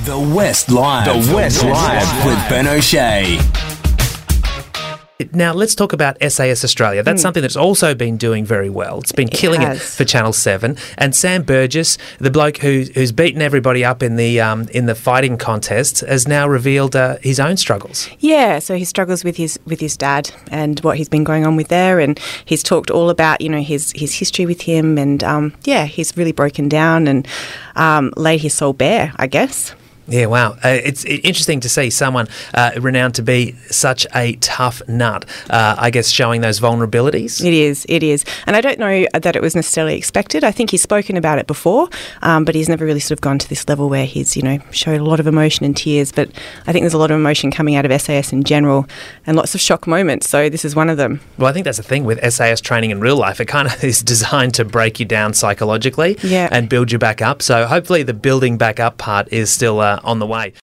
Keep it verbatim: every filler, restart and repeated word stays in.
The West Live. The West Live with Ben O'Shea. Now, let's talk about S A S Australia. That's mm. something that's also been doing very well. It's been it killing has. it for Channel seven. And Sam Burgess, the bloke who, who's beaten everybody up in the um, in the fighting contests, has now revealed uh, his own struggles. Yeah, so he struggles with his with his dad and what he's been going on with there. And he's talked all about, you know, his, his history with him. And, um, yeah, he's really broken down and um, laid his soul bare, I guess. Yeah, wow. Uh, it's interesting to see someone uh, renowned to be such a tough nut, uh, I guess, showing those vulnerabilities. It is, it is. And I don't know that it was necessarily expected. I think he's spoken about it before, um, but he's never really sort of gone to this level where he's, you know, showed a lot of emotion and tears. But I think there's a lot of emotion coming out of S A S in general and lots of shock moments. So this is one of them. Well, I think that's the thing with S A S training in real life. It kind of is designed to break you down psychologically yeah. and build you back up. So hopefully the building back up part is still uh, on the way.